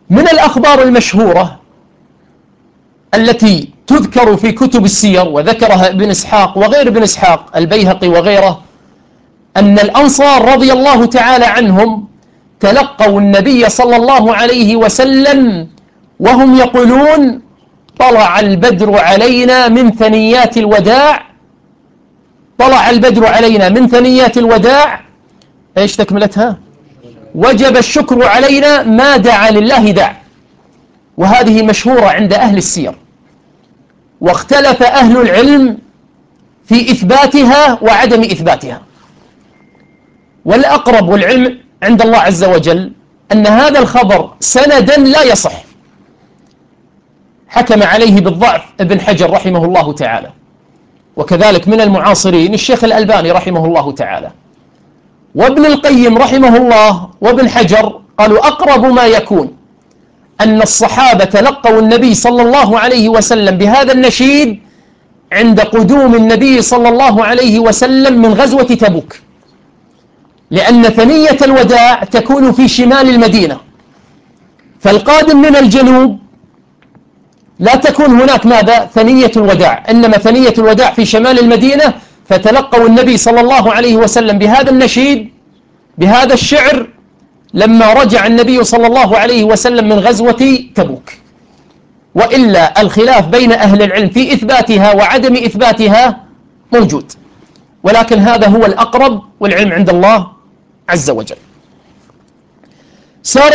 من الأخبار المشهورة التي تذكر في كتب السير وذكرها ابن إسحاق وغير ابن إسحاق، البيهقي وغيره، أن الأنصار رضي الله تعالى عنهم تلقوا النبي صلى الله عليه وسلم وهم يقولون: طلع البدر علينا من ثنيات الوداع، طلع البدر علينا من ثنيات الوداع، ايش تكملتها؟ وجب الشكر علينا ما دعا لله داع. وهذه مشهورة عند أهل السير، واختلف أهل العلم في إثباتها وعدم إثباتها، والأقرب والعلم عند الله عز وجل أن هذا الخبر سندا لا يصح، حكم عليه بالضعف ابن حجر رحمه الله تعالى، وكذلك من المعاصرين الشيخ الألباني رحمه الله تعالى، وابن القيم رحمه الله وابن حجر قالوا: أقرب ما يكون أن الصحابة تلقوا النبي صلى الله عليه وسلم بهذا النشيد عند قدوم النبي صلى الله عليه وسلم من غزوة تبوك، لأن ثنية الوداع تكون في شمال المدينة، فالقادم من الجنوب لا تكون هناك ماذا؟ ثنية الوداع، إنما ثنية الوداع في شمال المدينة، فتلقوا النبي صلى الله عليه وسلم بهذا النشيد بهذا الشعر لما رجع النبي صلى الله عليه وسلم من غزوة تبوك. وإلا الخلاف بين أهل العلم في إثباتها وعدم إثباتها موجود، ولكن هذا هو الأقرب والعلم عند الله عز وجل.